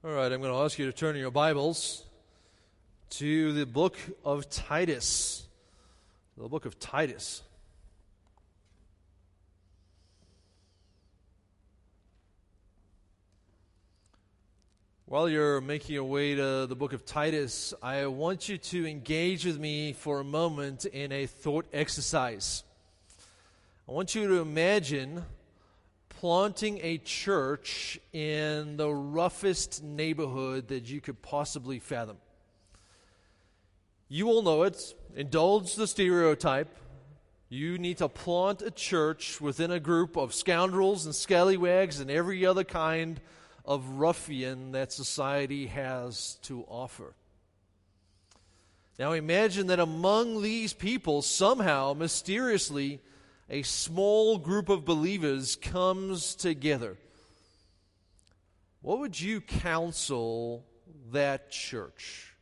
All right, I'm going to ask you to turn in your Bibles to the book of Titus. The book of Titus. While you're making your way to the book of Titus, I want you to engage with me for a moment in a thought exercise. I want you to imagine planting a church in the roughest neighborhood that you could possibly fathom. You all know it. Indulge the stereotype. You need to plant a church within a group of scoundrels and scallywags and every other kind of ruffian that society has to offer. Now imagine that among these people, somehow, mysteriously, a small group of believers comes together. What would you counsel that church?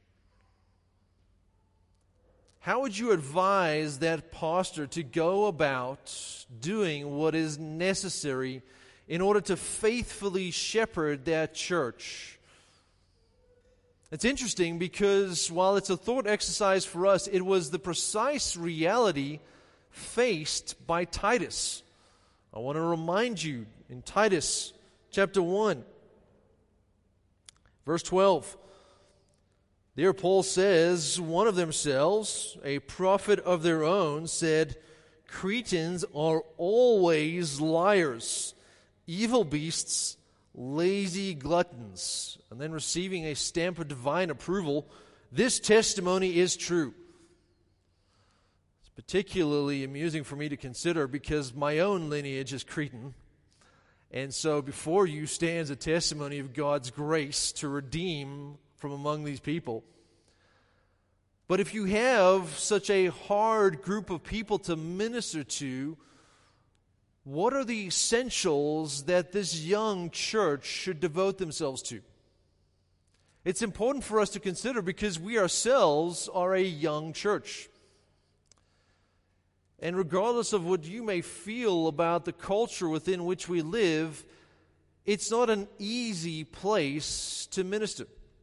How would you advise that pastor to go about doing what is necessary in order to faithfully shepherd that church? It's interesting because while it's a thought exercise for us, it was the precise reality faced by Titus. I want to remind you in Titus chapter 1, verse 12. There Paul says, one of themselves, a prophet of their own, said, "Cretans are always liars, evil beasts, lazy gluttons." And then receiving a stamp of divine approval, this testimony is true. It's particularly amusing for me to consider because my own lineage is Cretan. And so before you stands a testimony of God's grace to redeem from among these people. But if you have such a hard group of people to minister to, what are the essentials that this young church should devote themselves to? It's important for us to consider because we ourselves are a young church. And regardless of what you may feel about the culture within which we live, it's not an easy place to minister.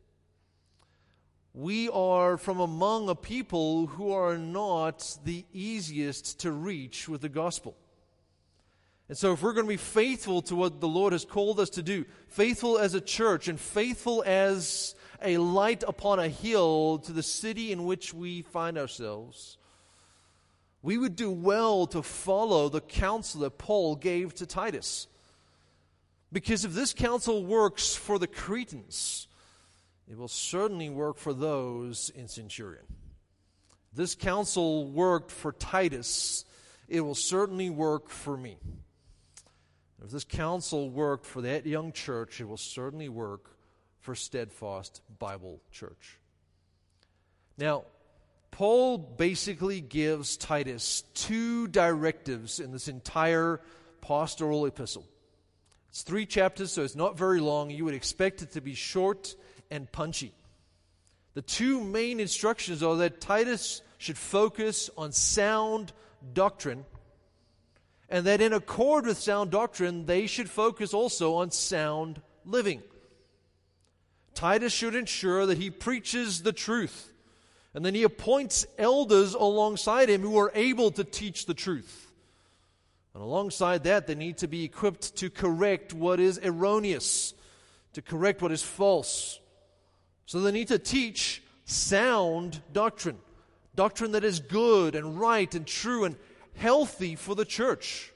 We are from among a people who are not the easiest to reach with the gospel. And so if we're going to be faithful to what the Lord has called us to do, faithful as a church and faithful as a light upon a hill to the city in which we find ourselves, we would do well to follow the counsel that Paul gave to Titus. Because if this counsel works for the Cretans, it will certainly work for those in Centurion. This counsel worked for Titus. It will certainly work for me. If this counsel worked for that young church, it will certainly work for Steadfast Bible Church. Now, Paul basically gives Titus two directives in this entire pastoral epistle. It's 3 chapters, so it's not very long. You would expect it to be short and punchy. The two main instructions are that Titus should focus on sound doctrine, and that in accord with sound doctrine, they should focus also on sound living. Titus should ensure that he preaches the truth, and then he appoints elders alongside him who are able to teach the truth. And alongside that, they need to be equipped to correct what is erroneous, to correct what is false. So they need to teach sound doctrine, doctrine that is good and right and true and healthy for the church.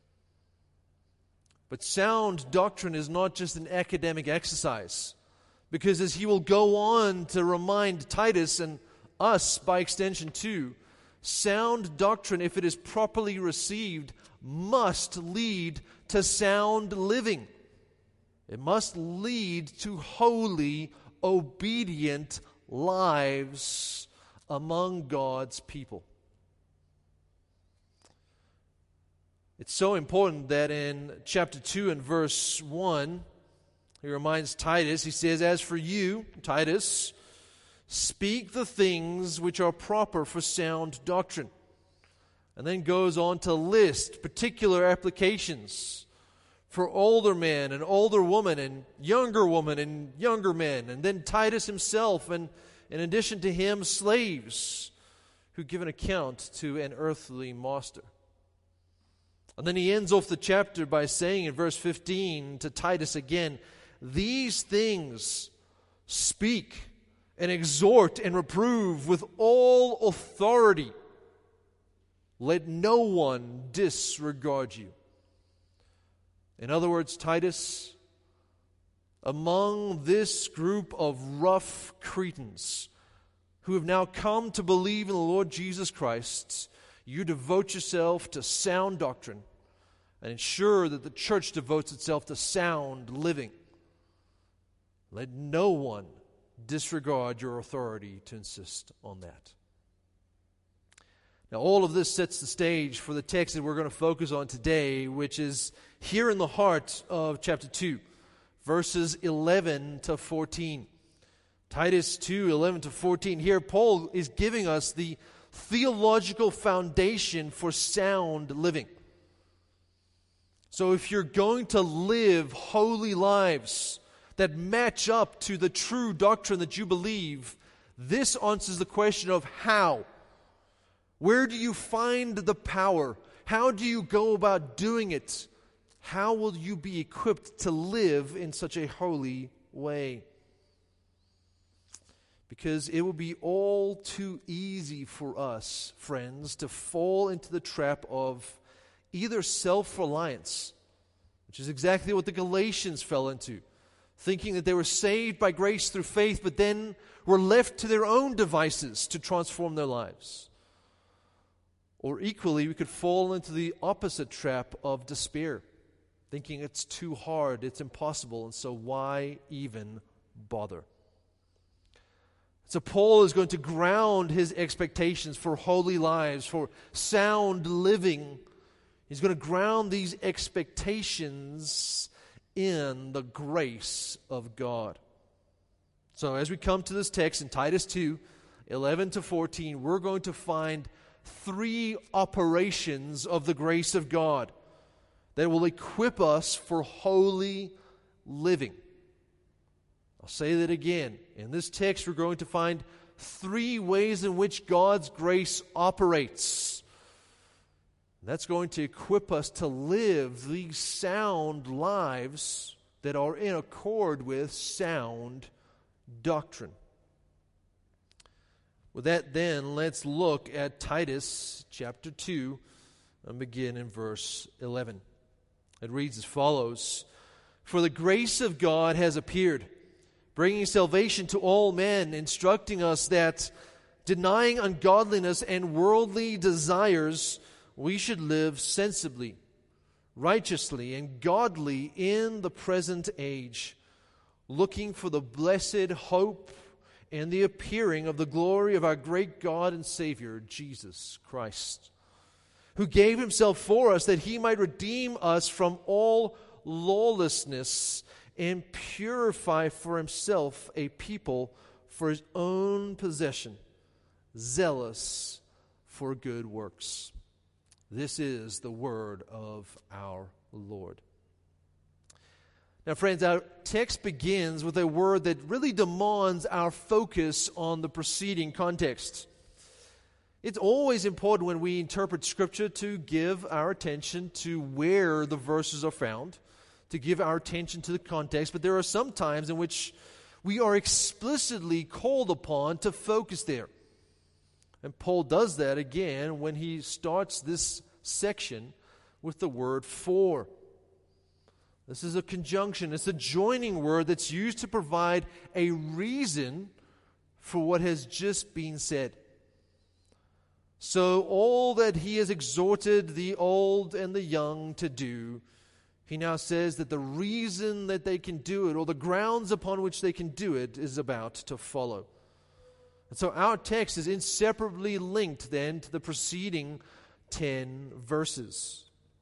But sound doctrine is not just an academic exercise, because as he will go on to remind Titus and us by extension too, sound doctrine, if it is properly received, must lead to sound living. It must lead to holy, obedient lives among God's people. It's so important that in chapter 2 and verse 1, he reminds Titus, he says, "As for you, Titus, speak the things which are proper for sound doctrine." And then goes on to list particular applications for older men and older women and younger men, and then Titus himself, and in addition to him, slaves who give an account to an earthly master. And then he ends off the chapter by saying in verse 15 to Titus again, "These things speak and exhort and reprove with all authority. Let no one disregard you." In other words, Titus, among this group of rough Cretans who have now come to believe in the Lord Jesus Christ, you devote yourself to sound doctrine and ensure that the church devotes itself to sound living. Let no one disregard your authority to insist on that. Now, all of this sets the stage for the text that we're going to focus on today, which is here in the heart of chapter 2, verses 11 to 14. Titus 2, 11 to 14. Here, Paul is giving us the theological foundation for sound living. So if you're going to live holy lives that match up to the true doctrine that you believe, this answers the question of how. Where do you find the power? How do you go about doing it? How will you be equipped to live in such a holy way? Because it will be all too easy for us, friends, to fall into the trap of either self-reliance, which is exactly what the Galatians fell into, thinking that they were saved by grace through faith, but then were left to their own devices to transform their lives. Or equally, we could fall into the opposite trap of despair, thinking it's too hard, it's impossible, and so why even bother? So Paul is going to ground his expectations for holy lives, for sound living. He's going to ground these expectations in the grace of God. So as we come to this text in Titus 2, 11 to 14, we're going to find 3 operations of the grace of God that will equip us for holy living. I'll say that again. In this text, we're going to find 3 ways in which God's grace operates. That's going to equip us to live these sound lives that are in accord with sound doctrine. With that, then, let's look at Titus chapter 2 and begin in verse 11. It reads as follows: "For the grace of God has appeared, bringing salvation to all men, instructing us that, denying ungodliness and worldly desires, we should live sensibly, righteously, and godly in the present age, looking for the blessed hope and the appearing of the glory of our great God and Savior, Jesus Christ, who gave himself for us that he might redeem us from all lawlessness and purify for himself a people for his own possession, zealous for good works." This is the word of our Lord. Now, friends, our text begins with a word that really demands our focus on the preceding context. It's always important when we interpret Scripture to give our attention to where the verses are found, to give our attention to the context, but there are some times in which we are explicitly called upon to focus there. And Paul does that again when he starts this section with the word "for." This is a conjunction. It's a joining word that's used to provide a reason for what has just been said. So all that he has exhorted the old and the young to do, he now says that the reason that they can do it, or the grounds upon which they can do it, is about to follow. And so our text is inseparably linked then to the preceding 10 verses.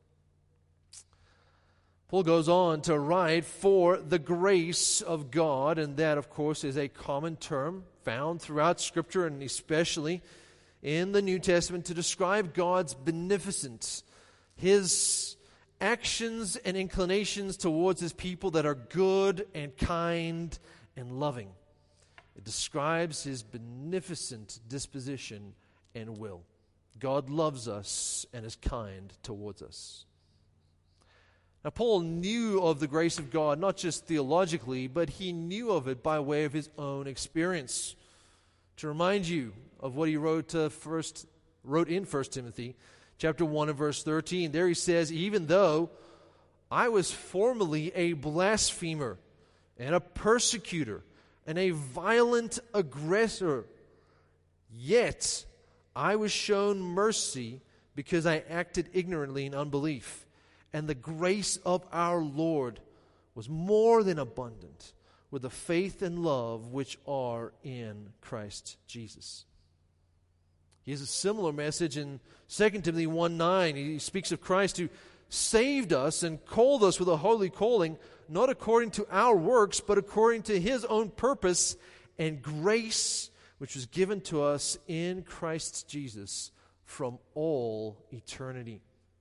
Paul goes on to write, "For the grace of God," and that, of course, is a common term found throughout Scripture, and especially in the New Testament, to describe God's beneficence, His actions and inclinations towards his people that are good and kind and loving. It describes his beneficent disposition and will. God loves us and is kind towards us. Now, Paul knew of the grace of God, not just theologically, but he knew of it by way of his own experience. To remind you of what he wrote in 1 Timothy chapter 1 and verse 13. There he says, even though I was formerly a blasphemer and a persecutor and a violent aggressor, yet I was shown mercy because I acted ignorantly in unbelief. And the grace of our Lord was more than abundant with the faith and love which are in Christ Jesus. He has a similar message in 2 Timothy 1:9. He speaks of Christ who saved us and called us with a holy calling, not according to our works, but according to his own purpose and grace, which was given to us in Christ Jesus from all eternity.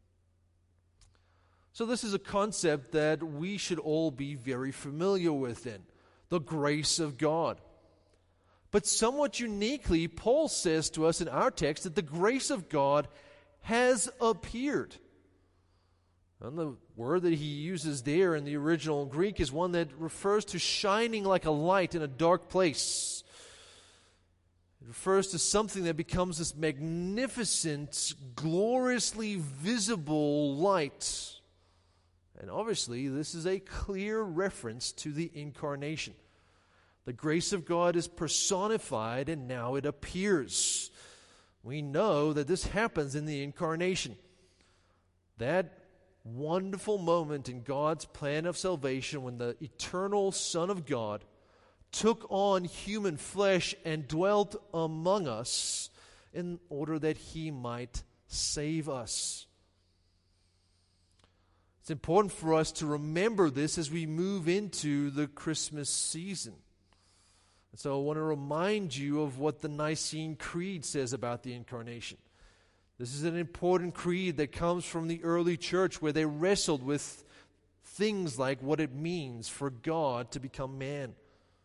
So this is a concept that we should all be very familiar with then, the grace of God. But somewhat uniquely, Paul says to us in our text that the grace of God has appeared. And the word that he uses there in the original Greek is one that refers to shining like a light in a dark place. It refers to something that becomes this magnificent, gloriously visible light. And obviously, this is a clear reference to the incarnation. The grace of God is personified, and now it appears. We know that this happens in the incarnation. That wonderful moment in God's plan of salvation when the eternal Son of God took on human flesh and dwelt among us in order that he might save us. It's important for us to remember this as we move into the Christmas season. And so I want to remind you of what the Nicene Creed says about the incarnation. This is an important creed that comes from the early church where they wrestled with things like what it means for God to become man.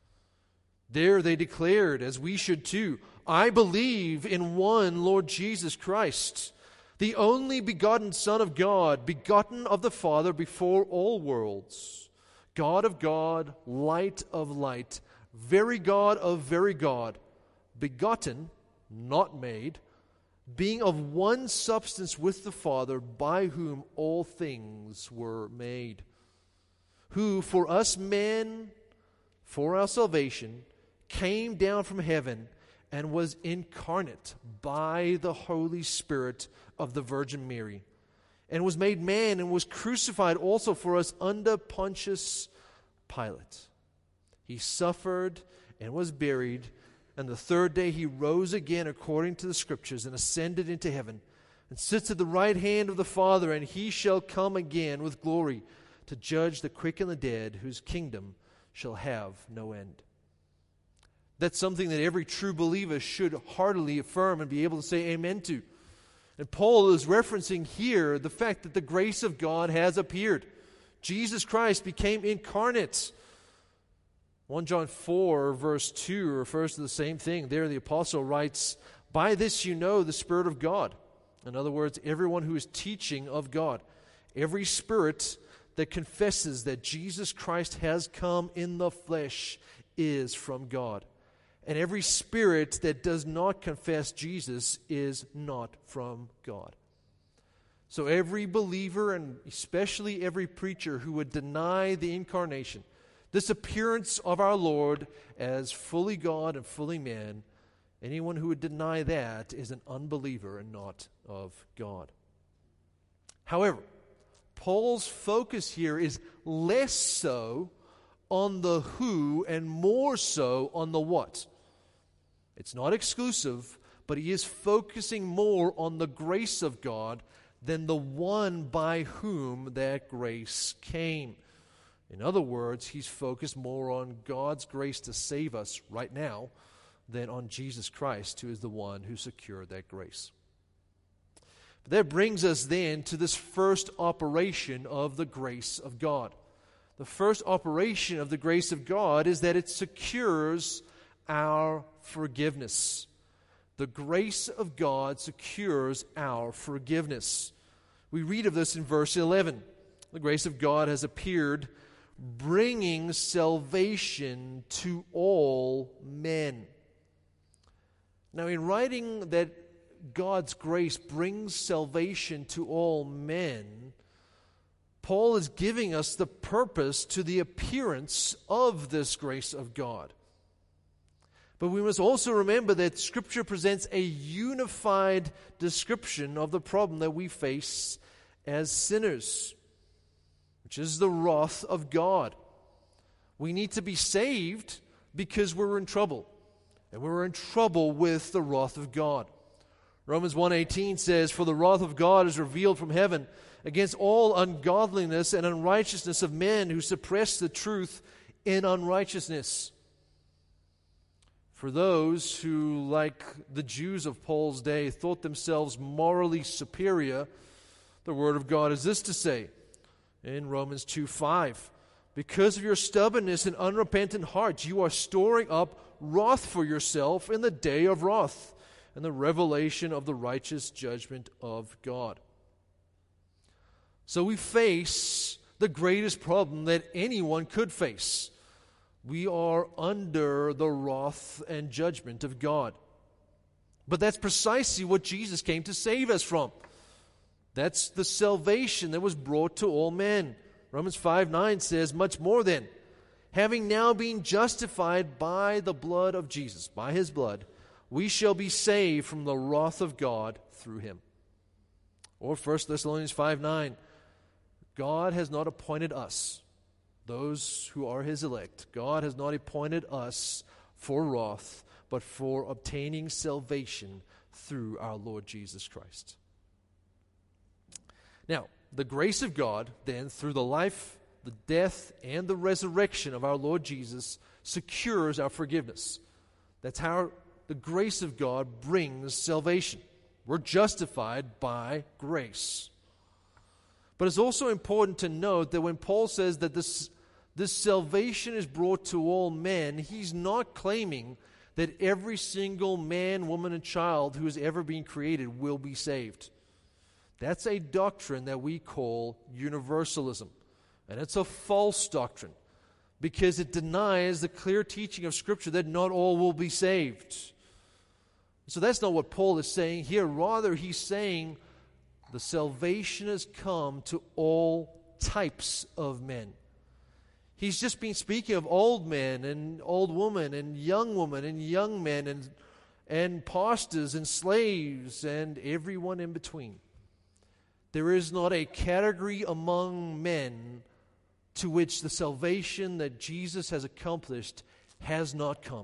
There they declared, as we should too, I believe in one Lord Jesus Christ, the only begotten Son of God, begotten of the Father before all worlds, God of God, light of light, very God of very God, begotten, not made, being of one substance with the Father, by whom all things were made, who for us men, for our salvation, came down from heaven and was incarnate by the Holy Spirit of the Virgin Mary, and was made man and was crucified also for us under Pontius Pilate. He suffered and was buried, and the third day he rose again according to the Scriptures and ascended into heaven and sits at the right hand of the Father, and he shall come again with glory to judge the quick and the dead, whose kingdom shall have no end. That's something that every true believer should heartily affirm and be able to say amen to. And Paul is referencing here the fact that the grace of God has appeared. Jesus Christ became incarnate. 1 John 4 verse 2 refers to the same thing. There the apostle writes, by this you know the Spirit of God. In other words, everyone who is teaching of God. Every spirit that confesses that Jesus Christ has come in the flesh is from God. And every spirit that does not confess Jesus is not from God. So every believer, and especially every preacher who would deny the incarnation, this appearance of our Lord as fully God and fully man, anyone who would deny that is an unbeliever and not of God. However, Paul's focus here is less so on the who and more so on the what. It's not exclusive, but he is focusing more on the grace of God than the one by whom that grace came. In other words, he's focused more on God's grace to save us right now than on Jesus Christ, who is the one who secured that grace. That brings us then to this first operation of the grace of God. The first operation of the grace of God is that it secures our forgiveness. The grace of God secures our forgiveness. We read of this in verse 11. The grace of God has appeared, bringing salvation to all men. Now, in writing that God's grace brings salvation to all men, Paul is giving us the purpose to the appearance of this grace of God. But we must also remember that Scripture presents a unified description of the problem that we face as sinners, which is the wrath of God. We need to be saved because we're in trouble, and we're in trouble with the wrath of God. Romans 1:18 says, "For the wrath of God is revealed from heaven against all ungodliness and unrighteousness of men who suppress the truth in unrighteousness." For those who, like the Jews of Paul's day, thought themselves morally superior, the Word of God is this to say in Romans 2:5, "Because of your stubbornness and unrepentant hearts, you are storing up wrath for yourself in the day of wrath and the revelation of the righteous judgment of God." So we face the greatest problem that anyone could face. We are under the wrath and judgment of God. But that's precisely what Jesus came to save us from. That's the salvation that was brought to all men. Romans 5:9 says, "Much more then, having now been justified by the blood of Jesus," by His blood, "we shall be saved from the wrath of God through Him." Or 1 Thessalonians 5:9, "God has not appointed us," those who are His elect, "God has not appointed us for wrath, but for obtaining salvation through our Lord Jesus Christ." Now, the grace of God, then, through the life, the death, and the resurrection of our Lord Jesus, secures our forgiveness. That's how the grace of God brings salvation. We're justified by grace. But it's also important to note that when Paul says that this salvation is brought to all men, he's not claiming that every single man, woman, and child who has ever been created will be saved. That's a doctrine that we call universalism. And it's a false doctrine because it denies the clear teaching of Scripture that not all will be saved. So that's not what Paul is saying here. Rather, he's saying the salvation has come to all types of men. He's just been speaking of old men and old women and young men and pastors and slaves and everyone in between. There is not a category among men to which the salvation that Jesus has accomplished has not come.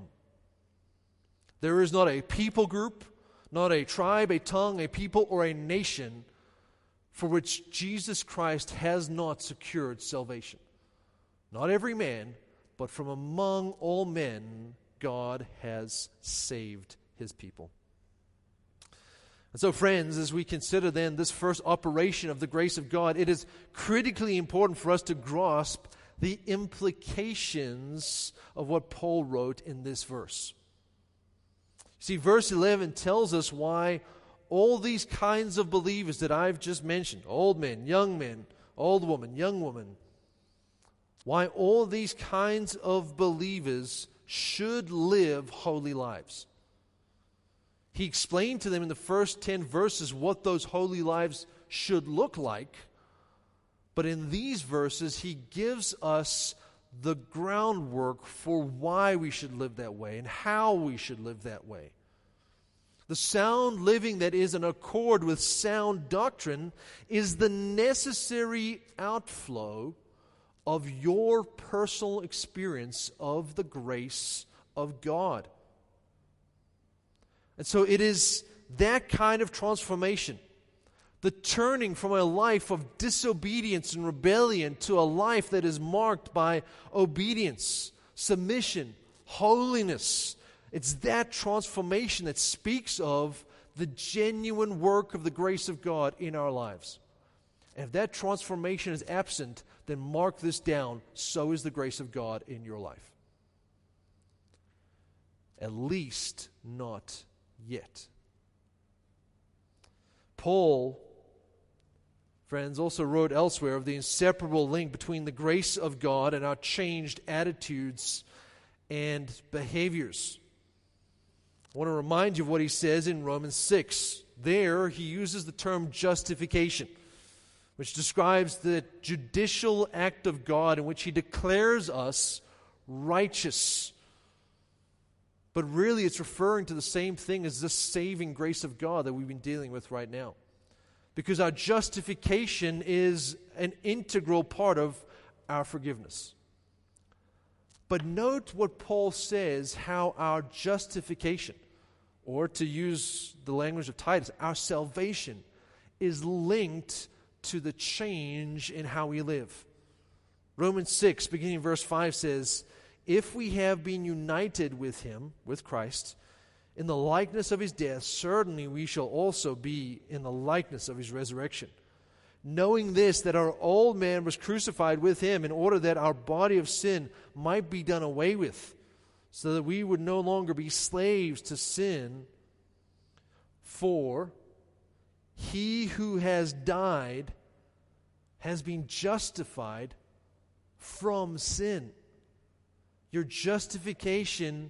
There is not a people group, not a tribe, a tongue, a people, or a nation for which Jesus Christ has not secured salvation. Not every man, but from among all men, God has saved His people. And so, friends, as we consider then this first operation of the grace of God, it is critically important for us to grasp the implications of what Paul wrote in this verse. See, verse 11 tells us why all these kinds of believers that I've just mentioned, old men, old woman, young woman, why all these kinds of believers should live holy lives. He explained to them in the first 10 verses what those holy lives should look like. But in these verses, he gives us the groundwork for why we should live that way and how we should live that way. The sound living that is in accord with sound doctrine is the necessary outflow of your personal experience of the grace of God. And so it is that kind of transformation, the turning from a life of disobedience and rebellion to a life that is marked by obedience, submission, holiness. It's that transformation that speaks of the genuine work of the grace of God in our lives. And if that transformation is absent, then mark this down: so is the grace of God in your life. At least not yet. Paul, friends, also wrote elsewhere of the inseparable link between the grace of God and our changed attitudes and behaviors. I want to remind you of what he says in Romans 6. There, he uses the term justification, which describes the judicial act of God in which he declares us righteous. But really, it's referring to the same thing as the saving grace of God that we've been dealing with right now. Because our justification is an integral part of our forgiveness. But note what Paul says, how our justification, or to use the language of Titus, our salvation, is linked to the change in how we live. Romans 6, beginning in verse 5 says, "If we have been united with him," with Christ, "in the likeness of his death, certainly we shall also be in the likeness of his resurrection. Knowing this, that our old man was crucified with him in order that our body of sin might be done away with, so that we would no longer be slaves to sin. For he who has died has been justified from sin." Your justification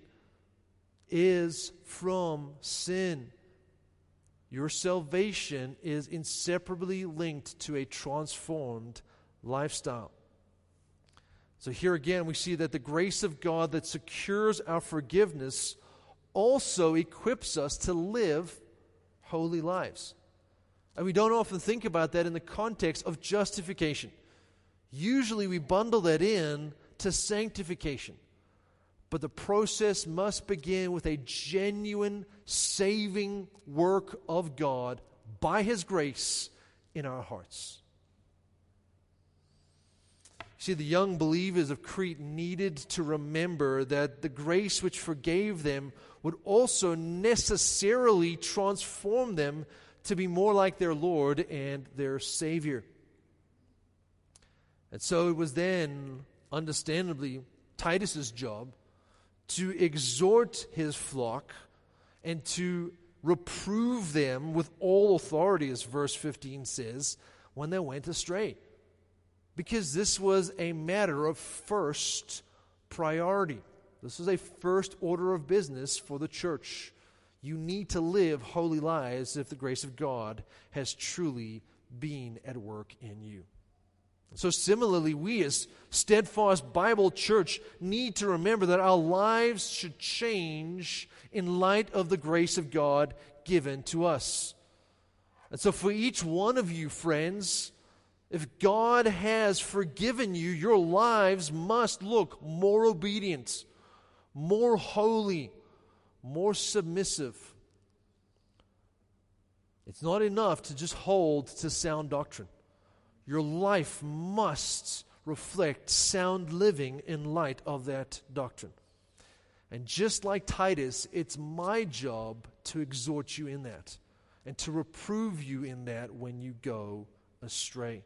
is from sin. Your salvation is inseparably linked to a transformed lifestyle. So here again we see that the grace of God that secures our forgiveness also equips us to live holy lives. And we don't often think about that in the context of justification. Usually we bundle that in to sanctification. But the process must begin with a genuine saving work of God by His grace in our hearts. See, the young believers of Crete needed to remember that the grace which forgave them would also necessarily transform them to be more like their Lord and their Savior. And so it was then, understandably, Titus's job to exhort his flock and to reprove them with all authority, as verse 15 says, when they went astray. Because this was a matter of first priority. This is a first order of business for the church. You need to live holy lives if the grace of God has truly been at work in you. So similarly, we as Steadfast Bible Church need to remember that our lives should change in light of the grace of God given to us. And so for each one of you, friends, if God has forgiven you, your lives must look more obedient, more holy, more submissive. It's not enough to just hold to sound doctrine. Your life must reflect sound living in light of that doctrine. And just like Titus, it's my job to exhort you in that and to reprove you in that when you go astray.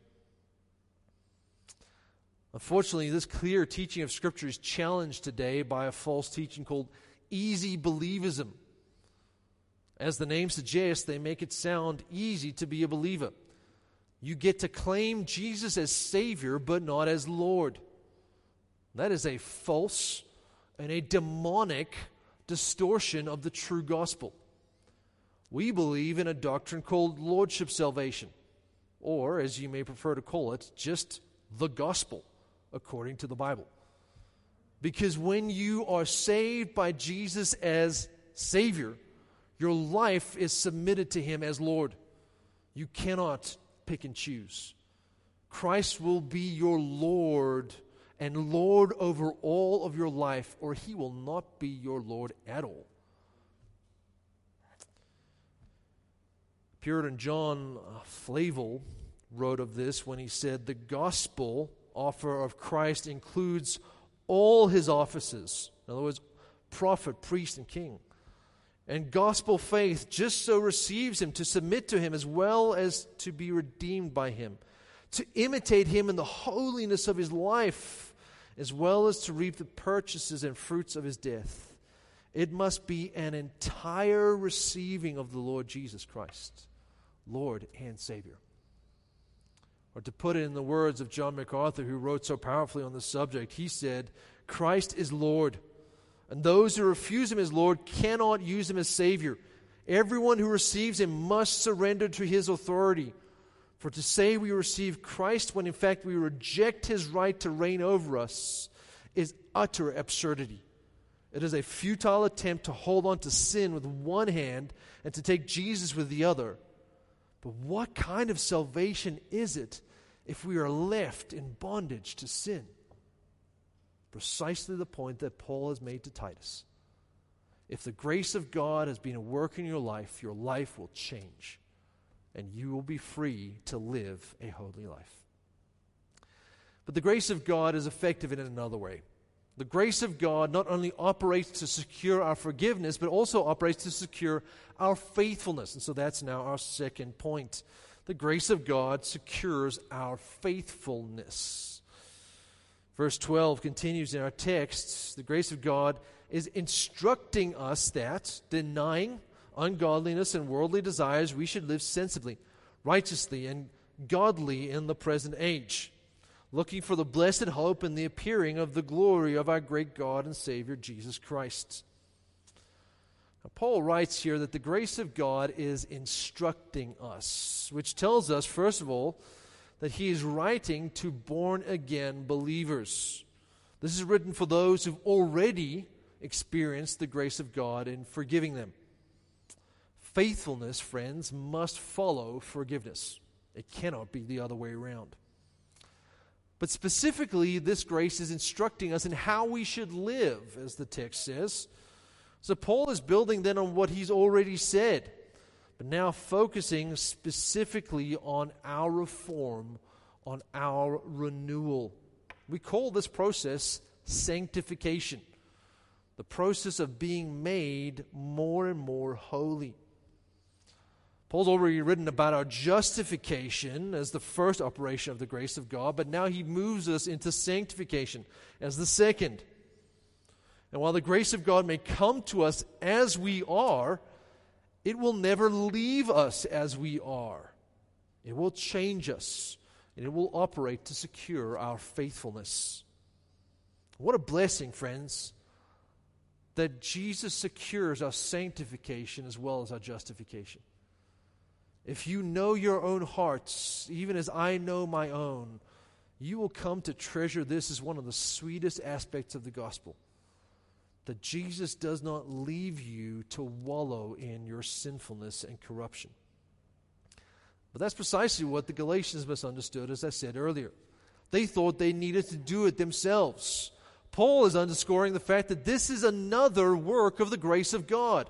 Unfortunately, this clear teaching of Scripture is challenged today by a false teaching called easy believism. As the name suggests, they make it sound easy to be a believer. You get to claim Jesus as Savior, but not as Lord. That is a false and a demonic distortion of the true gospel. We believe in a doctrine called Lordship salvation, or, as you may prefer to call it, just the gospel according to the Bible. Because when you are saved by Jesus as Savior, your life is submitted to Him as Lord. You cannot pick and choose. Christ will be your Lord and Lord over all of your life, or He will not be your Lord at all. Puritan John Flavel wrote of this when he said, "The gospel offer of Christ includes all His offices." In other words, prophet, priest, and king. And gospel faith just so receives him, to submit to him as well as to be redeemed by him, to imitate him in the holiness of his life, as well as to reap the purchases and fruits of his death. It must be an entire receiving of the Lord Jesus Christ, Lord and Savior. Or to put it in the words of John MacArthur, who wrote so powerfully on this subject, he said, Christ is Lord, and those who refuse him as Lord cannot use him as Savior. Everyone who receives him must surrender to his authority. For to say we receive Christ when in fact we reject his right to reign over us is utter absurdity. It is a futile attempt to hold on to sin with one hand and to take Jesus with the other. But what kind of salvation is it if we are left in bondage to sin? Precisely the point that Paul has made to Titus. If the grace of God has been at work in your life will change, and you will be free to live a holy life. But the grace of God is effective in another way. The grace of God not only operates to secure our forgiveness, but also operates to secure our faithfulness. And so that's now our second point. The grace of God secures our faithfulness. Verse 12 continues in our text. The grace of God is instructing us that, denying ungodliness and worldly desires, we should live sensibly, righteously, and godly in the present age, looking for the blessed hope and the appearing of the glory of our great God and Savior, Jesus Christ. Now, Paul writes here that the grace of God is instructing us, which tells us, first of all, that he is writing to born-again believers. This is written for those who've already experienced the grace of God in forgiving them. Faithfulness, friends, must follow forgiveness. It cannot be the other way around. But specifically, this grace is instructing us in how we should live, as the text says. So Paul is building then on what he's already said, but now focusing specifically on our reform, on our renewal. We call this process sanctification, the process of being made more and more holy. Paul's already written about our justification as the first operation of the grace of God, but now he moves us into sanctification as the second. And while the grace of God may come to us as we are, it will never leave us as we are. It will change us, and it will operate to secure our faithfulness. What a blessing, friends, that Jesus secures our sanctification as well as our justification. If you know your own hearts, even as I know my own, you will come to treasure this as one of the sweetest aspects of the gospel. That Jesus does not leave you to wallow in your sinfulness and corruption. But that's precisely what the Galatians misunderstood, as I said earlier. They thought they needed to do it themselves. Paul is underscoring the fact that this is another work of the grace of God.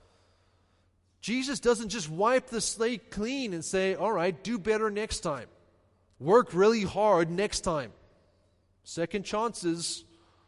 Jesus doesn't just wipe the slate clean and say, all right, do better next time. Work really hard next time. Second chances.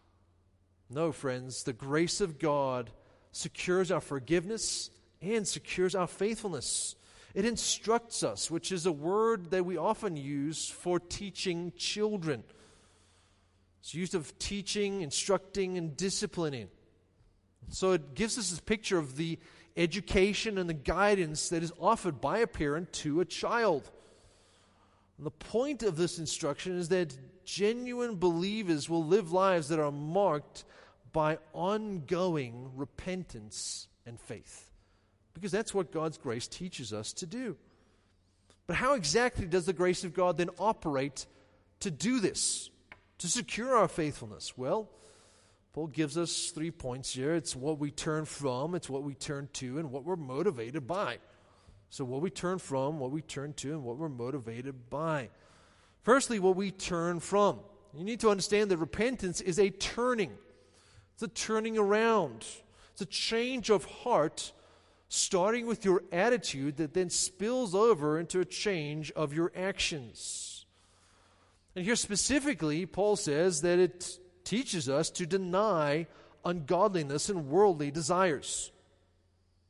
No, friends, the grace of God secures our forgiveness and secures our faithfulness. It instructs us, which is a word that we often use for teaching children. It's used of teaching, instructing, and disciplining. So it gives us a picture of the education and the guidance that is offered by a parent to a child. And the point of this instruction is that genuine believers will live lives that are marked by ongoing repentance and faith. Because that's what God's grace teaches us to do. But how exactly does the grace of God then operate to do this, to secure our faithfulness? Well, Paul gives us 3 points here. It's what we turn from, it's what we turn to, and what we're motivated by. So what we turn from, what we turn to, and what we're motivated by. Firstly, what we turn from. You need to understand that repentance is a turning. It's a turning around. It's a change of heart, starting with your attitude that then spills over into a change of your actions. And here specifically, Paul says that it teaches us to deny ungodliness and worldly desires.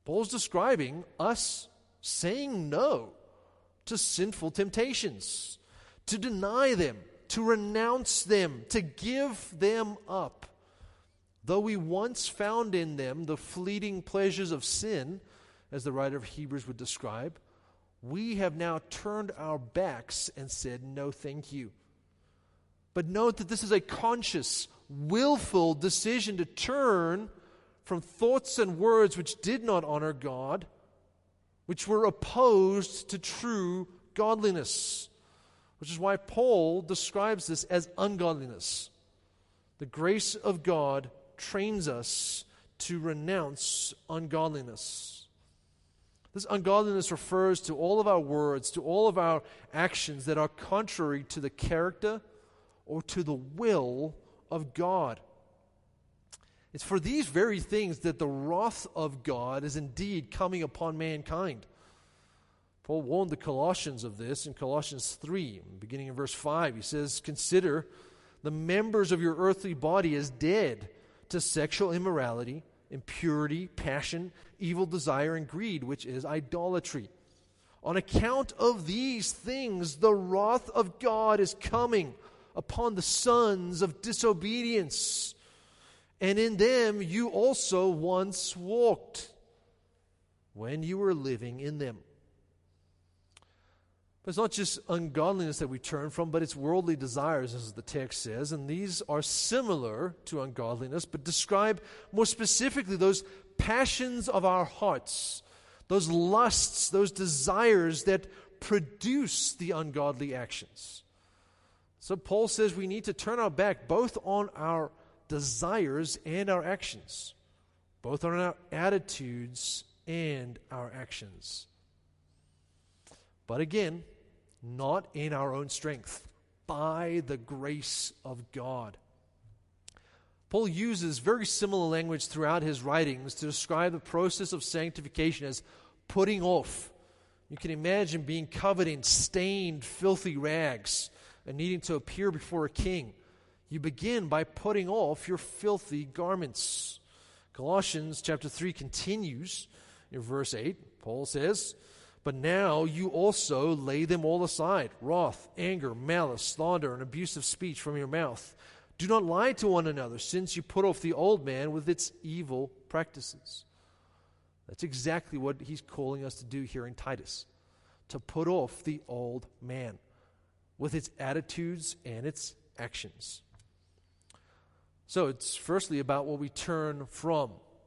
Paul's describing us saying no to sinful temptations, to deny them, to renounce them, to give them up. Though we once found in them the fleeting pleasures of sin, as the writer of Hebrews would describe, we have now turned our backs and said, no, thank you. But note that this is a conscious, willful decision to turn from thoughts and words which did not honor God, which were opposed to true godliness, which is why Paul describes this as ungodliness. The grace of God trains us to renounce ungodliness. This ungodliness refers to all of our words, to all of our actions that are contrary to the character or to the will of God. It's for these very things that the wrath of God is indeed coming upon mankind. Paul warned the Colossians of this in Colossians 3, beginning in verse 5. He says, "Consider the members of your earthly body as dead to sexual immorality, impurity, passion, evil desire, and greed, which is idolatry. On account of these things, the wrath of God is coming upon the sons of disobedience. And in them you also once walked when you were living in them." But it's not just ungodliness that we turn from, but it's worldly desires, as the text says. And these are similar to ungodliness, but describe more specifically those passions of our hearts, those lusts, those desires that produce the ungodly actions. So Paul says we need to turn our back both on our desires and our actions, both on our attitudes and our actions. But again, not in our own strength, by the grace of God. Paul uses very similar language throughout his writings to describe the process of sanctification as putting off. You can imagine being covered in stained, filthy rags and needing to appear before a king. You begin by putting off your filthy garments. Colossians chapter 3 continues in verse 8. Paul says, "But now you also lay them all aside, wrath, anger, malice, slander, and abusive speech from your mouth. Do not lie to one another, since you put off the old man with its evil practices." That's exactly what he's calling us to do here in Titus, to put off the old man with its attitudes and its actions. So it's firstly about what we turn from.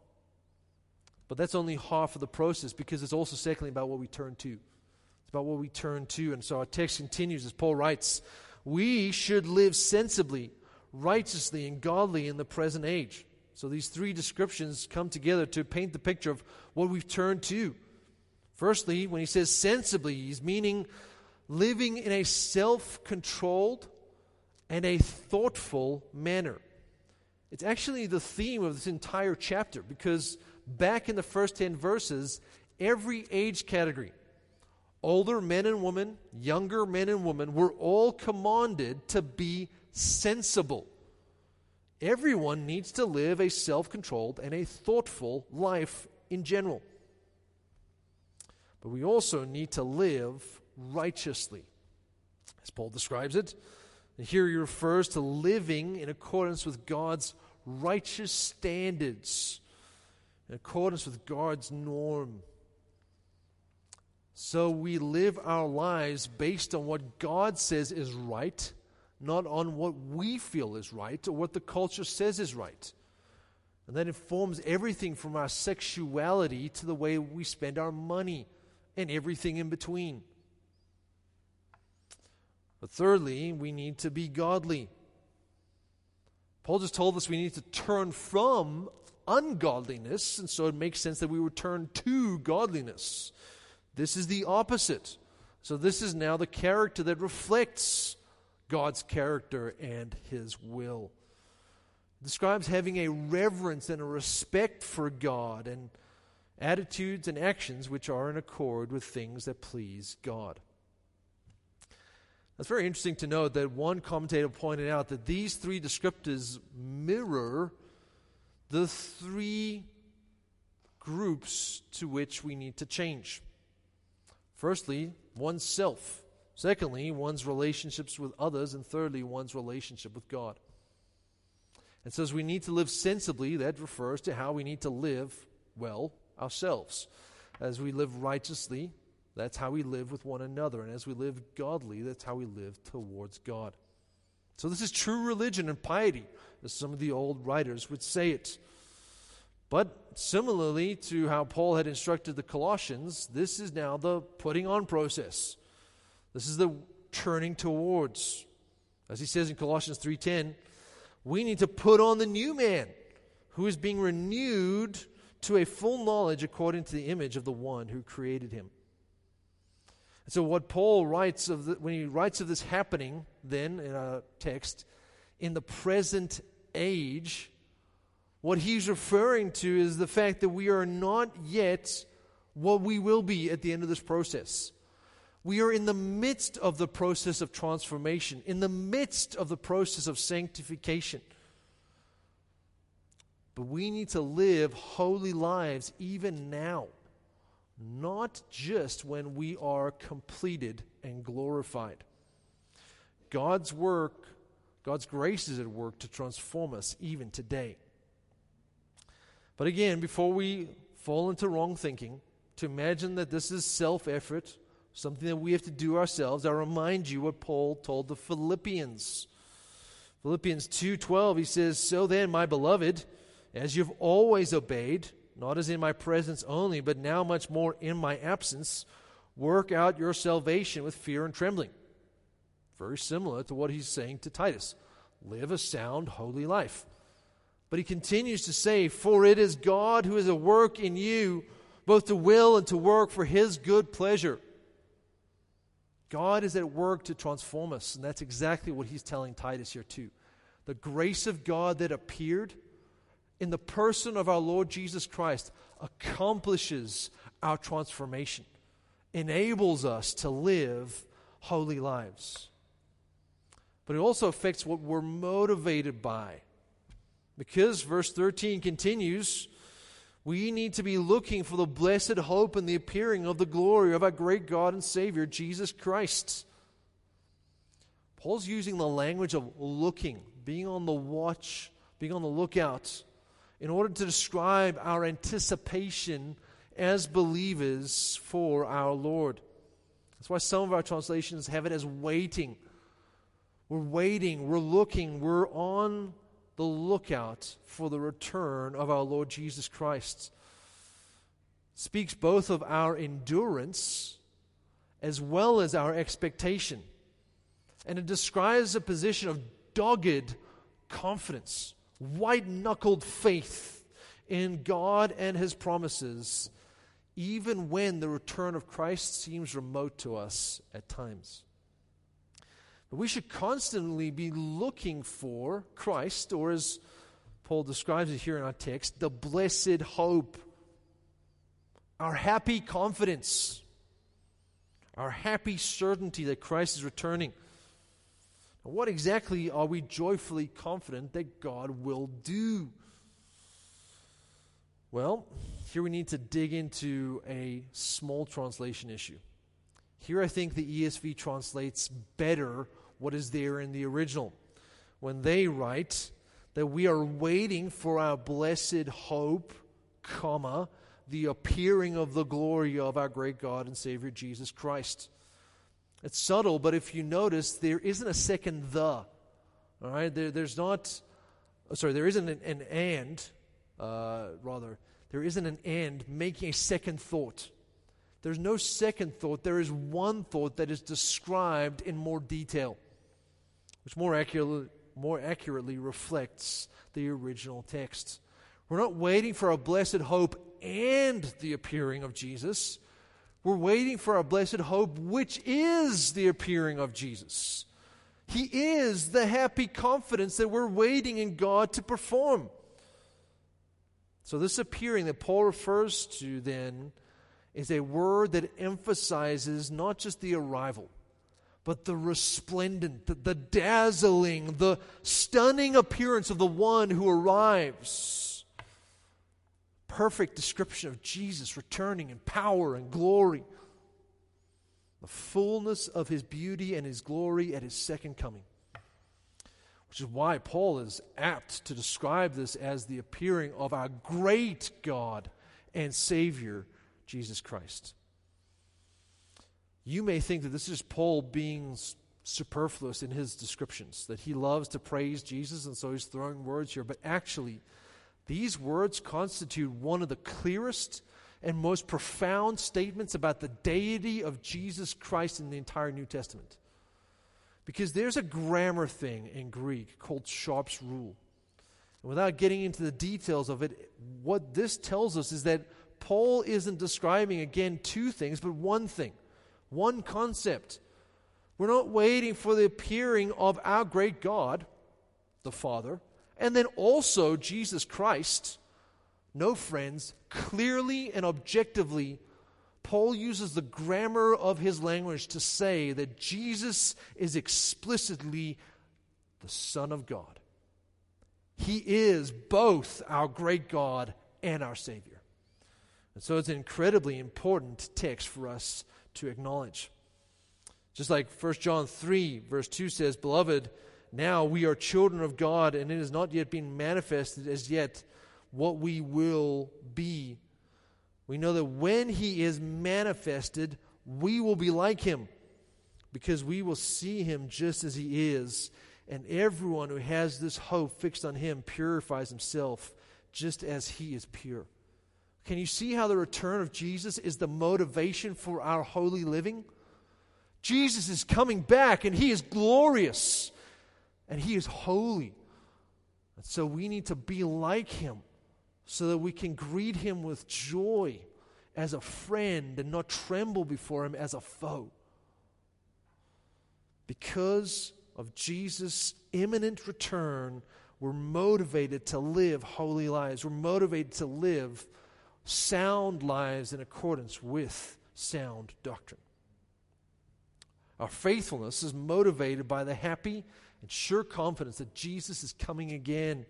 But that's only half of the process, because it's also secondly about what we turn to. It's about what we turn to. And so our text continues as Paul writes, "We should live sensibly, righteously, and godly in the present age." So these three descriptions come together to paint the picture of what we've turned to. Firstly, when he says sensibly, he's meaning living in a self-controlled and a thoughtful manner. It's actually the theme of this entire chapter, because back in the first 10 verses, every age category, older men and women, younger men and women, were all commanded to be sensible. Everyone needs to live a self-controlled and a thoughtful life in general. But we also need to live righteously, as Paul describes it. And here he refers to living in accordance with God's righteous standards, in accordance with God's norm. So we live our lives based on what God says is right, not on what we feel is right or what the culture says is right. And that informs everything from our sexuality to the way we spend our money and everything in between. But thirdly, we need to be godly. Paul just told us we need to turn from ungodliness, and so it makes sense that we would turn to godliness. This is the opposite. So this is now the character that reflects God's character and His will. It describes having a reverence and a respect for God and attitudes and actions which are in accord with things that please God. It's very interesting to note that one commentator pointed out that these three descriptors mirror the three groups to which we need to change. Firstly, oneself. Secondly, one's relationships with others. And thirdly, one's relationship with God. And so as we need to live sensibly, that refers to how we need to live well ourselves. As we live righteously, that's how we live with one another. And as we live godly, that's how we live towards God. So this is true religion and piety, as some of the old writers would say it. But similarly to how Paul had instructed the Colossians, this is now the putting on process. This is the turning towards. As he says in Colossians 3:10, we need to put on the new man, who is being renewed to a full knowledge according to the image of the one who created him. And so what Paul writes when he writes of this happening then in a text, in the present age, what he's referring to is the fact that we are not yet what we will be at the end of this process. We are in the midst of the process of transformation, in the midst of the process of sanctification. But we need to live holy lives even now, not just when we are completed and glorified. God's work, God's grace is at work to transform us even today. But again, before we fall into wrong thinking, to imagine that this is self-effort, something that we have to do ourselves, I remind you what Paul told the Philippians. Philippians 2:12, he says, "So then, my beloved, as you've always obeyed, not as in my presence only, but now much more in my absence, work out your salvation with fear and trembling." Very similar to what he's saying to Titus. Live a sound, holy life. But he continues to say, "For it is God who is at work in you, both to will and to work for his good pleasure." God is at work to transform us, and that's exactly what he's telling Titus here too. The grace of God that appeared in the person of our Lord Jesus Christ accomplishes our transformation, enables us to live holy lives. But it also affects what we're motivated by. Because verse 13 continues, we need to be looking for the blessed hope and the appearing of the glory of our great God and Savior, Jesus Christ. Paul's using the language of looking, being on the watch, being on the lookout, in order to describe our anticipation as believers for our Lord. That's why some of our translations have it as waiting. We're waiting, we're looking, we're on the lookout for the return of our Lord Jesus Christ. It speaks both of our endurance as well as our expectation. And it describes a position of dogged confidence, white-knuckled faith in God and his promises, even when the return of Christ seems remote to us at times. But we should constantly be looking for Christ, or as Paul describes it here in our text, the blessed hope, our happy confidence, our happy certainty that Christ is returning. Now, what exactly are we joyfully confident that God will do? Well, here we need to dig into a small translation issue. Here I think the ESV translates better what is there in the original, when they write that we are waiting for our blessed hope, comma, the appearing of the glory of our great God and Savior Jesus Christ. It's subtle, but if you notice, there isn't a second "the." All right, there isn't an "and." There isn't an "and" making a second thought. There's no second thought. There is one thought that is described in more detail, which more accurately reflects the original text. We're not waiting for our blessed hope and the appearing of Jesus. We're waiting for our blessed hope, which is the appearing of Jesus. He is the happy confidence that we're waiting in God to perform. So this appearing that Paul refers to then is a word that emphasizes not just the arrival, but the resplendent, the dazzling, the stunning appearance of the one who arrives. perfect description of Jesus returning in power and glory, the fullness of his beauty and his glory at his second coming. Which is why Paul is apt to describe this as the appearing of our great God and Savior, Jesus Christ. You may think that this is Paul being superfluous in his descriptions, that he loves to praise Jesus and so he's throwing words here, but actually, these words constitute one of the clearest and most profound statements about the deity of Jesus Christ in the entire New Testament. Because there's a grammar thing in Greek called Sharp's rule. And without getting into the details of it, what this tells us is that Paul isn't describing, again, two things, but one thing, one concept. We're not waiting for the appearing of our great God, the Father, and then also Jesus Christ. No, friends, clearly and objectively, Paul uses the grammar of his language to say that Jesus is explicitly the Son of God. He is both our great God and our Savior. And so it's an incredibly important text for us to acknowledge. Just like 1 John 3, verse 2 says, "Beloved, now we are children of God, and it has not yet been manifested as yet what we will be. We know that when he is manifested, we will be like him, because we will see him just as he is. And everyone who has this hope fixed on him purifies himself just as he is pure." Can you see how the return of Jesus is the motivation for our holy living? Jesus is coming back, and he is glorious, and he is holy. And so we need to be like him so that we can greet him with joy as a friend and not tremble before him as a foe. Because of Jesus' imminent return, we're motivated to live holy lives. We're motivated to live sound lives in accordance with sound doctrine. Our faithfulness is motivated by the happy and sure confidence that Jesus is coming again.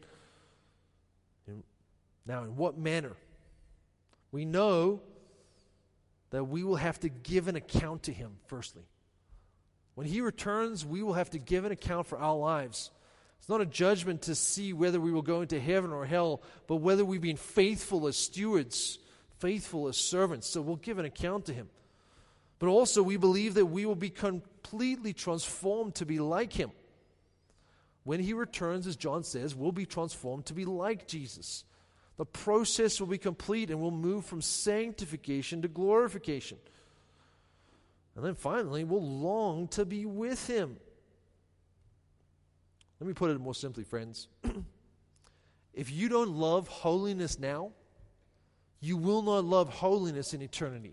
Now, in what manner? We know that we will have to give an account to him, firstly. When he returns, we will have to give an account for our lives. It's not a judgment to see whether we will go into heaven or hell, but whether we've been faithful as stewards, faithful as servants. So we'll give an account to him. But also we believe that we will be completely transformed to be like him. When he returns, as John says, we'll be transformed to be like Jesus. The process will be complete, and we'll move from sanctification to glorification. And then finally, we'll long to be with him. Let me put it more simply, friends. If you don't love holiness now, you will not love holiness in eternity.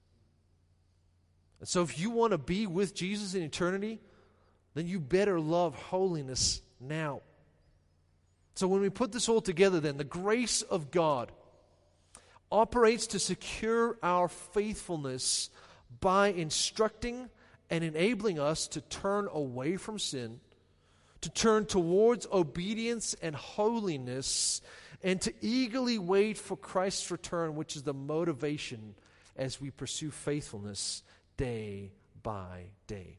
And so if you want to be with Jesus in eternity, then you better love holiness now. So when we put this all together, then, the grace of God operates to secure our faithfulness by instructing and enabling us to turn away from sin, to turn towards obedience and holiness, and to eagerly wait for Christ's return, which is the motivation as we pursue faithfulness day by day.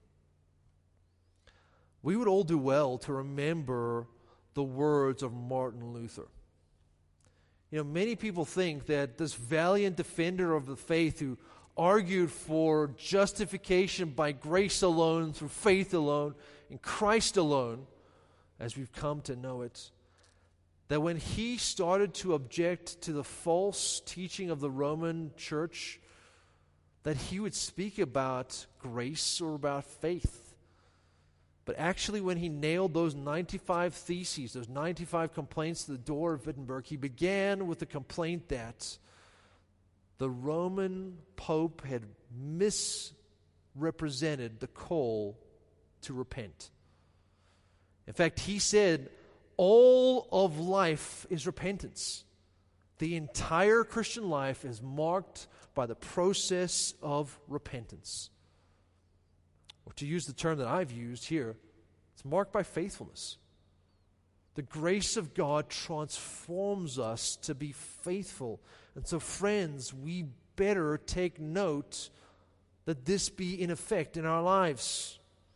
We would all do well to remember the words of Martin Luther. You know, many people think that this valiant defender of the faith who argued for justification by grace alone, through faith alone, in Christ alone, as we've come to know it, that when he started to object to the false teaching of the Roman church, that he would speak about grace or about faith. But actually, when he nailed those 95 theses, those 95 complaints to the door of Wittenberg, he began with the complaint that the Roman Pope had misrepresented the call to repent. In fact, he said, all of life is repentance. The entire Christian life is marked by the process of repentance. Or to use the term that I've used here, it's marked by faithfulness. The grace of God transforms us to be faithful. And so, friends, we better take note that this be in effect in our lives.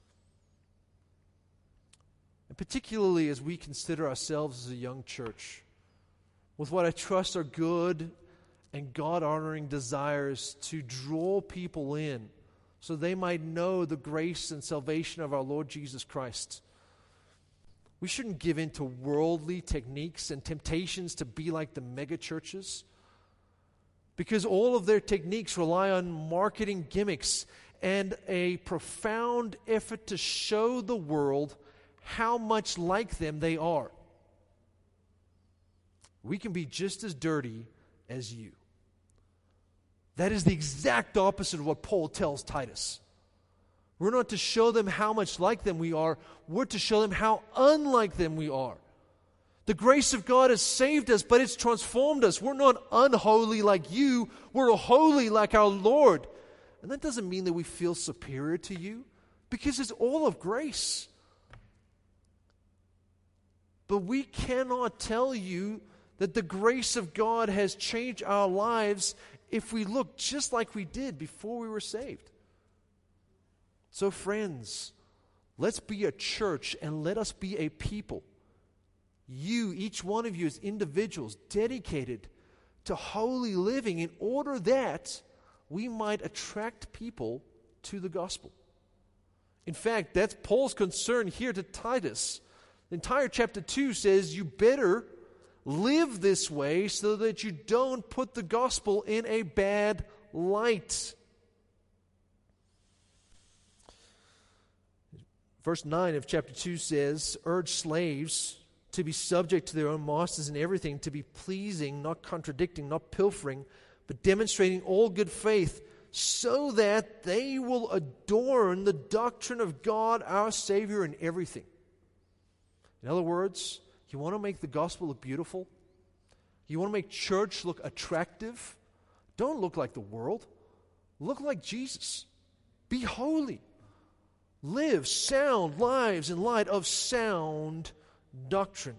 And particularly as we consider ourselves as a young church, with what I trust are good and God-honoring desires to draw people in so they might know the grace and salvation of our Lord Jesus Christ. We shouldn't give in to worldly techniques and temptations to be like the mega churches, because all of their techniques rely on marketing gimmicks and a profound effort to show the world how much like them they are. We can be just as dirty as you. That is the exact opposite of what Paul tells Titus. We're not to show them how much like them we are. We're to show them how unlike them we are. The grace of God has saved us, but it's transformed us. We're not unholy like you. We're holy like our Lord. And that doesn't mean that we feel superior to you, because it's all of grace. But we cannot tell you that the grace of God has changed our lives if we look just like we did before we were saved. So, friends, let's be a church and let us be a people. You, each one of you as individuals, dedicated to holy living in order that we might attract people to the gospel. In fact, that's Paul's concern here to Titus. The entire chapter 2 says you better live this way so that you don't put the gospel in a bad light. Verse 9 of chapter 2 says, urge slaves to be subject to their own masters in everything, to be pleasing, not contradicting, not pilfering, but demonstrating all good faith, so that they will adorn the doctrine of God our Savior in everything. In other words, you want to make the gospel look beautiful? You want to make church look attractive? Don't look like the world. Look like Jesus. Be holy. Live sound lives in light of sound doctrine.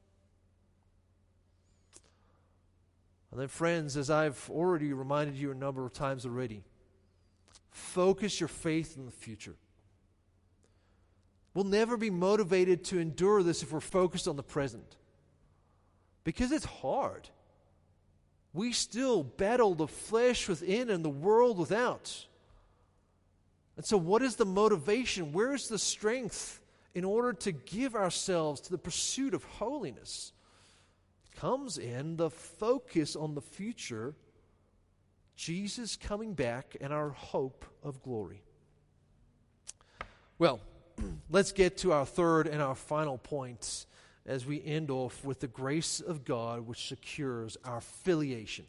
And then, friends, as I've already reminded you a number of times already, focus your faith in the future. We'll never be motivated to endure this if we're focused on the present, because it's hard. We still battle the flesh within and the world without. And so what is the motivation? Where is the strength in order to give ourselves to the pursuit of holiness? It comes in the focus on the future, Jesus coming back, and our hope of glory. Well, let's get to our third and our final point as we end off with the grace of God which secures our filiation.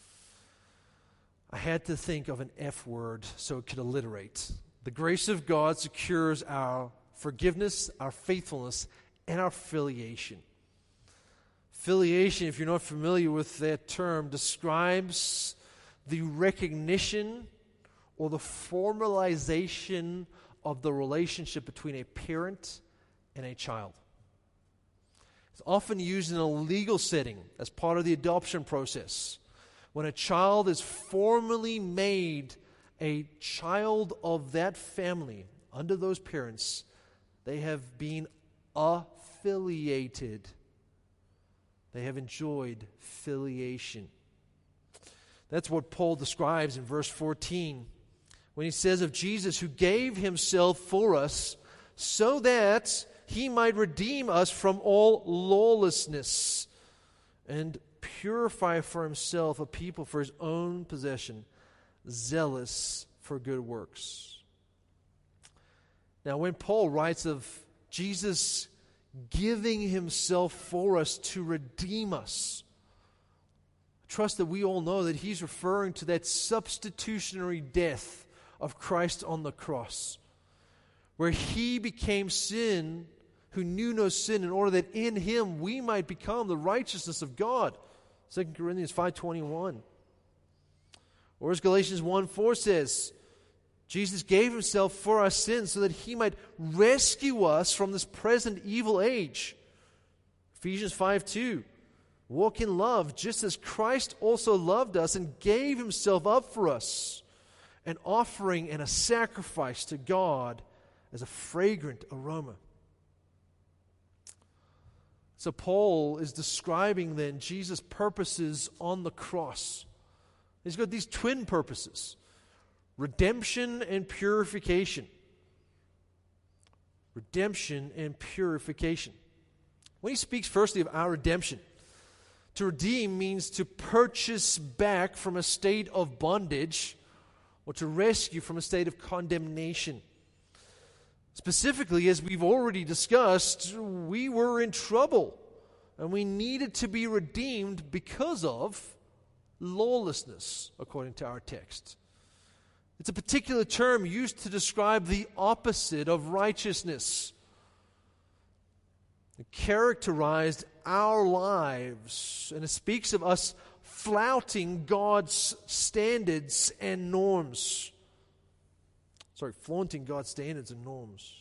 I had to think of an F word so it could alliterate. The grace of God secures our forgiveness, our faithfulness, and our filiation. Filiation, if you're not familiar with that term, describes the recognition or the formalization of the relationship between a parent and a child. It's often used in a legal setting as part of the adoption process. When a child is formally made a child of that family under those parents, they have been affiliated. They have enjoyed filiation. That's what Paul describes in verse 14 when he says of Jesus, who gave himself for us so that he might redeem us from all lawlessness and purify for himself a people for his own possession, zealous for good works. Now, when Paul writes of Jesus giving himself for us to redeem us, I trust that we all know that he's referring to that substitutionary death of Christ on the cross, where he became sin who knew no sin, in order that in him we might become the righteousness of God. 2 Corinthians 5:21. Or as Galatians 1:4 says, Jesus gave himself for our sins so that he might rescue us from this present evil age. Ephesians 5:2, walk in love, just as Christ also loved us and gave himself up for us, an offering and a sacrifice to God as a fragrant aroma. So Paul is describing then Jesus' purposes on the cross. He's got these twin purposes: redemption and purification. Redemption and purification. When he speaks firstly of our redemption, to redeem means to purchase back from a state of bondage or to rescue from a state of condemnation. Specifically, as we've already discussed, we were in trouble and we needed to be redeemed because of lawlessness, according to our text. It's a particular term used to describe the opposite of righteousness. It characterized our lives, and it speaks of us flaunting God's standards and norms. Flaunting God's standards and norms.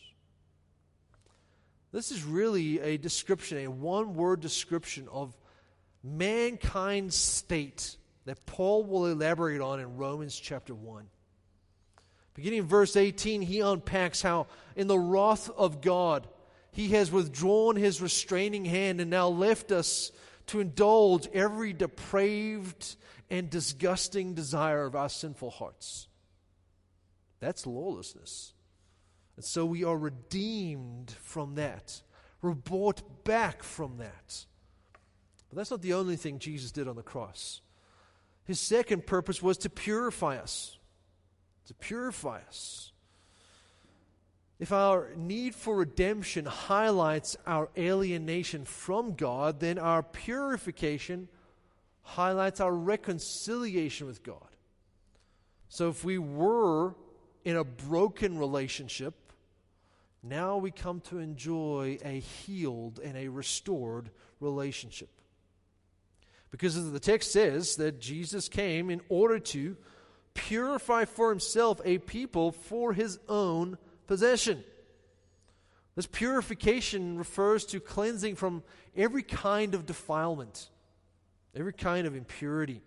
This is really a description, a one-word description of mankind's state that Paul will elaborate on in Romans chapter 1. Beginning in verse 18, he unpacks how in the wrath of God, he has withdrawn his restraining hand and now left us to indulge every depraved and disgusting desire of our sinful hearts. That's lawlessness. And so we are redeemed from that. We're bought back from that. But that's not the only thing Jesus did on the cross. His second purpose was to purify us. To purify us. If our need for redemption highlights our alienation from God, then our purification highlights our reconciliation with God. So if we were in a broken relationship, now we come to enjoy a healed and a restored relationship. Because as the text says that Jesus came in order to purify for himself a people for his own possession. This purification refers to cleansing from every kind of defilement, every kind of impurity.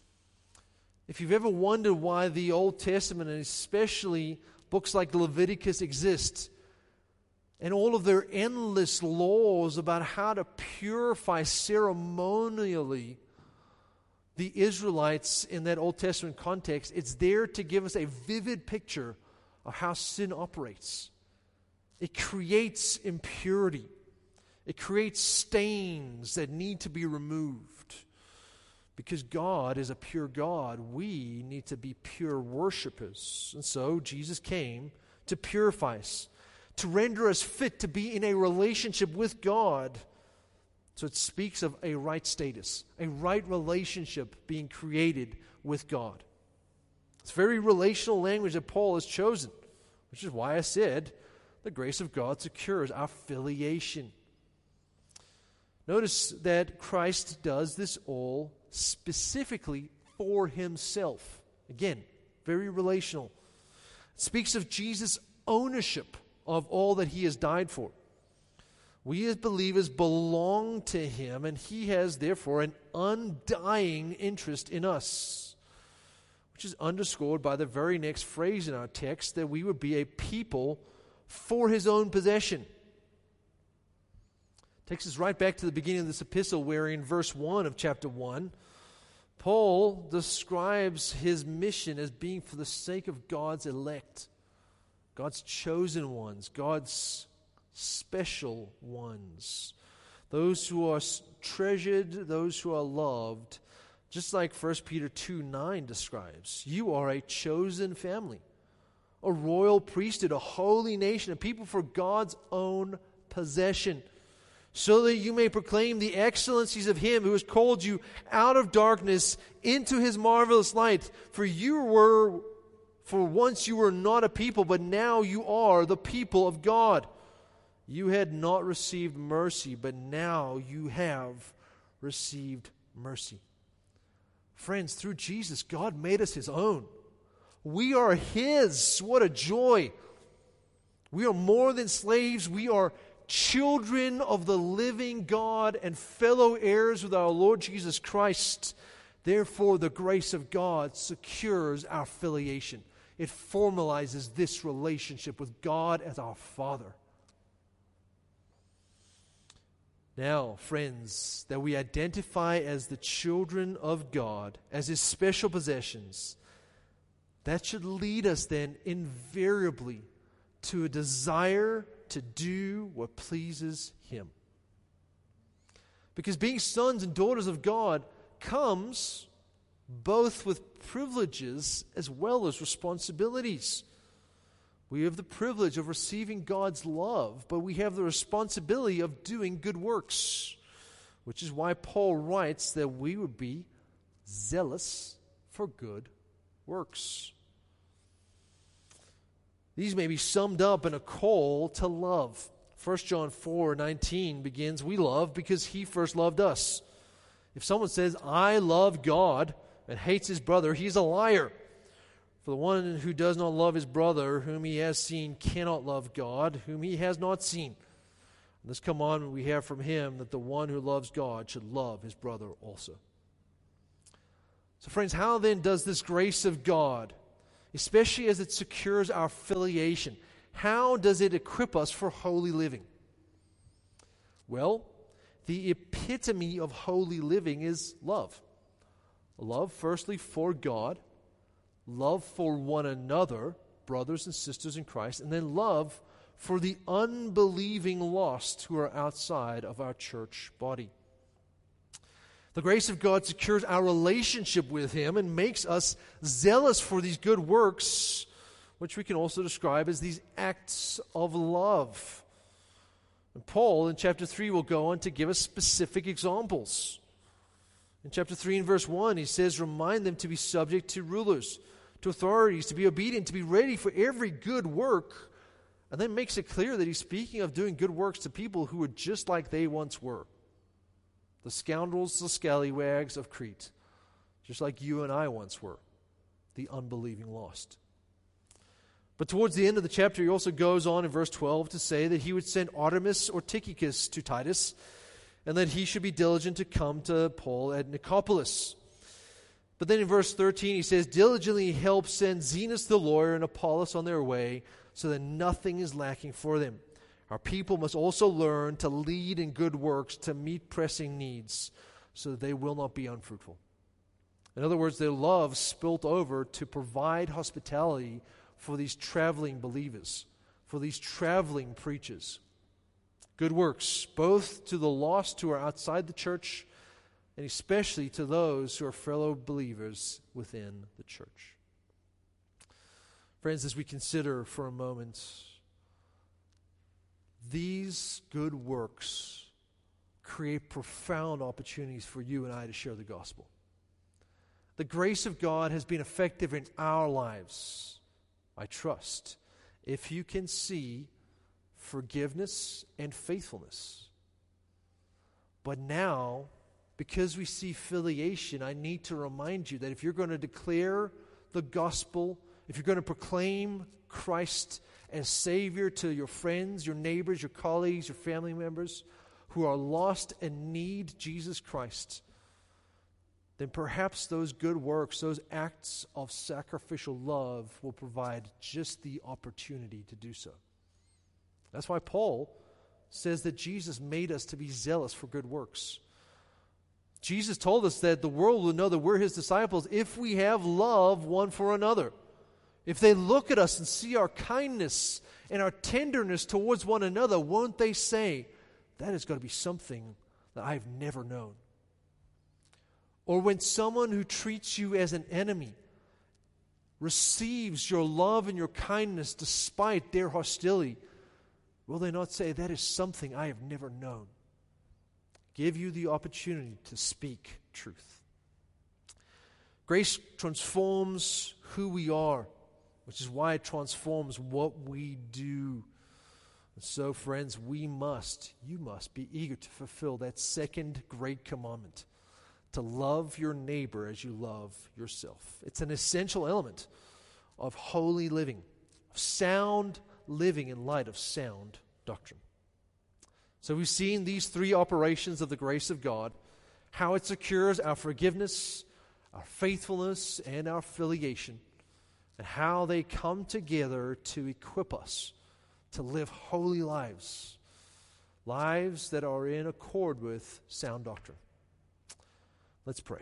If you've ever wondered why the Old Testament, and especially books like Leviticus, exist, and all of their endless laws about how to purify ceremonially the Israelites in that Old Testament context, it's there to give us a vivid picture of how sin operates. It creates impurity. It creates stains that need to be removed. Because God is a pure God, we need to be pure worshipers. And so Jesus came to purify us, to render us fit to be in a relationship with God. So it speaks of a right status, a right relationship being created with God. It's very relational language that Paul has chosen, which is why I said the grace of God secures our filiation. Notice that Christ does this all specifically for himself. Again, very relational. It speaks of Jesus' ownership of all that he has died for. We as believers belong to him, and he has therefore an undying interest in us, which is underscored by the very next phrase in our text, that we would be a people for his own possession. Takes us right back to the beginning of this epistle, where in verse 1 of chapter 1, Paul describes his mission as being for the sake of God's elect, God's chosen ones, God's special ones, those who are treasured, those who are loved, just like 1 Peter 2:9 describes. You are a chosen family, a royal priesthood, a holy nation, a people for God's own possession, so that you may proclaim the excellencies of him who has called you out of darkness into his marvelous light. For once you were not a people, but now you are the people of God. You had not received mercy, but now you have received mercy. Friends, through Jesus, God made us his own. We are his. What a joy. We are more than slaves. We are children of the living God and fellow heirs with our Lord Jesus Christ. Therefore, the grace of God secures our filiation. It formalizes this relationship with God as our Father. Now, friends, that we identify as the children of God, as His special possessions, that should lead us then invariably to a desire to do what pleases Him. Because being sons and daughters of God comes both with privileges as well as responsibilities. We have the privilege of receiving God's love, but we have the responsibility of doing good works, which is why Paul writes that we would be zealous for good works. These may be summed up in a call to love. 1 John 4:19 begins, we love because He first loved us. If someone says, I love God, and hates his brother, he's a liar. For the one who does not love his brother, whom he has seen, cannot love God, whom he has not seen. And this commandment we have from Him, that the one who loves God should love his brother also. So friends, how then does this grace of God, especially as it secures our filiation, how does it equip us for holy living? Well, the epitome of holy living is love. Love, firstly, for God, love for one another, brothers and sisters in Christ, and then love for the unbelieving lost who are outside of our church body. The grace of God secures our relationship with Him and makes us zealous for these good works, which we can also describe as these acts of love. And Paul, in chapter 3, will go on to give us specific examples. In chapter 3 and verse 1, he says, remind them to be subject to rulers, to authorities, to be obedient, to be ready for every good work. And then makes it clear that he's speaking of doing good works to people who were just like they once were. The scoundrels, the scallywags of Crete, just like you and I once were, the unbelieving lost. But towards the end of the chapter, he also goes on in verse 12 to say that he would send Artemas or Tychicus to Titus, and that he should be diligent to come to Paul at Nicopolis. But then in verse 13 he says, diligently help send Zenas the lawyer and Apollos on their way, so that nothing is lacking for them. Our people must also learn to lead in good works to meet pressing needs, so that they will not be unfruitful. In other words, their love spilt over to provide hospitality for these traveling believers, for these traveling preachers. Good works, both to the lost who are outside the church, and especially to those who are fellow believers within the church. Friends, as we consider for a moment, these good works create profound opportunities for you and I to share the gospel. The grace of God has been effective in our lives, I trust, if you can see forgiveness and faithfulness. But now, because we see filiation, I need to remind you that if you're going to declare the gospel, if you're going to proclaim Christ as Savior to your friends, your neighbors, your colleagues, your family members who are lost and need Jesus Christ, then perhaps those good works, those acts of sacrificial love will provide just the opportunity to do so. That's why Paul says that Jesus made us to be zealous for good works. Jesus told us that the world will know that we're His disciples if we have love one for another. If they look at us and see our kindness and our tenderness towards one another, won't they say, that is going to be something that I've never known? Or when someone who treats you as an enemy receives your love and your kindness despite their hostility, will they not say, that is something I have never known? Give you the opportunity to speak truth. Grace transforms who we are, which is why it transforms what we do. And so, friends, you must be eager to fulfill that second great commandment, to love your neighbor as you love yourself. It's an essential element of holy living, of sound living in light of sound doctrine. So we've seen these three operations of the grace of God, how it secures our forgiveness, our faithfulness, and our affiliation, and how they come together to equip us to live holy lives, lives that are in accord with sound doctrine. Let's pray.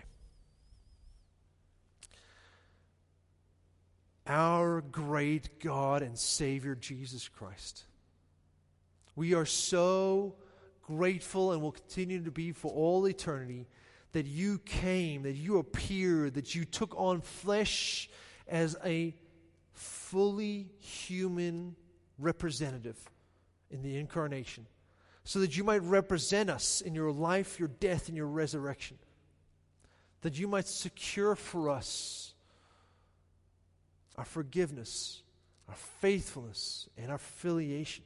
Our great God and Savior, Jesus Christ, we are so grateful and will continue to be for all eternity that you came, that you appeared, that you took on flesh as a fully human representative in the incarnation, so that you might represent us in your life, your death, and your resurrection, that you might secure for us our forgiveness, our faithfulness, and our affiliation.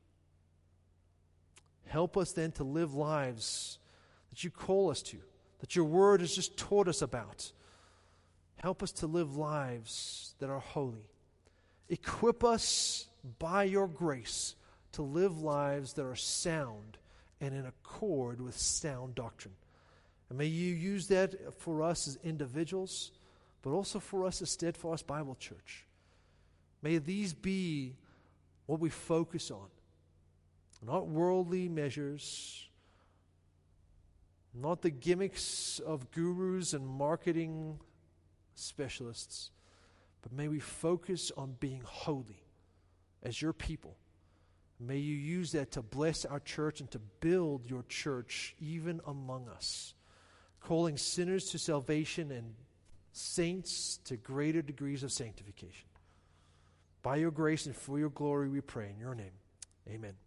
Help us then to live lives that you call us to, that your word has just taught us about. Help us to live lives that are holy. Equip us by your grace to live lives that are sound and in accord with sound doctrine. And may you use that for us as individuals, but also for us as Steadfast Bible Church. May these be what we focus on. Not worldly measures, not the gimmicks of gurus and marketing specialists, but may we focus on being holy as your people. May you use that to bless our church and to build your church even among us, calling sinners to salvation and saints to greater degrees of sanctification. By your grace and for your glory we pray in your name. Amen.